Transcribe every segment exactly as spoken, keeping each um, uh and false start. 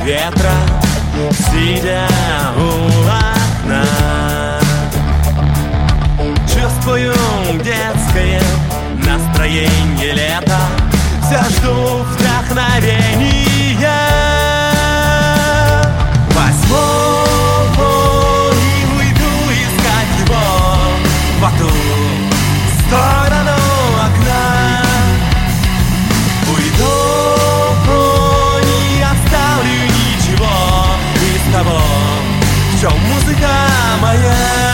ветра, сидя у окна. Чувствую детское настроение лета, все жду вдохновения. Возьму и уйду искать его по ту сторону окна. Уйду, не оставлю ничего из того, в чем музыка моя.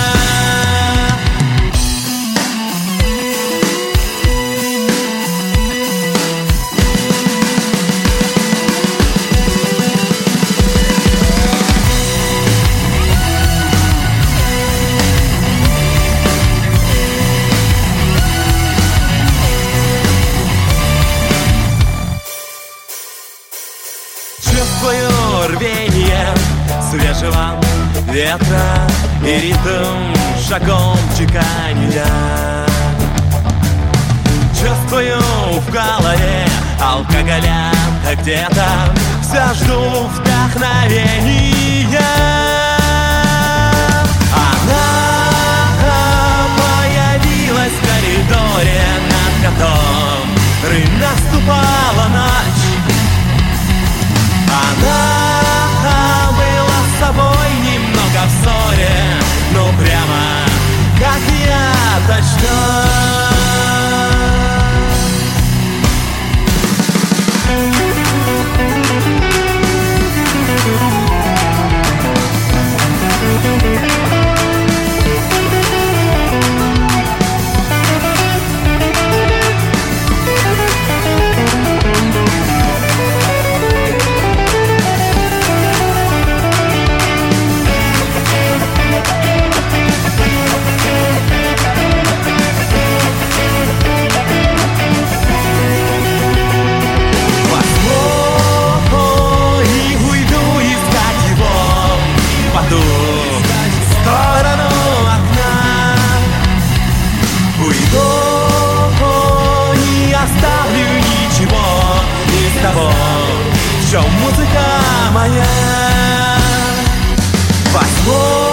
Чувствую рвение свежего ветра и ритм шагом чеканья. Чувствую в голове алкоголя где-то, все жду вдохновения. Она появилась в коридоре, над которым наступала ночь. Она была с собой немного в ссоре, ну прямо как я точно. Сторону окна уйду, не оставлю ничего из того, в чем музыка моя. Возьму